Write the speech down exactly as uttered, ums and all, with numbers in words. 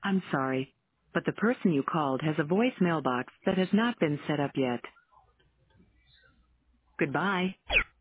I'm sorry, but the person you called has a voicemail box that has not been set up yet. Goodbye.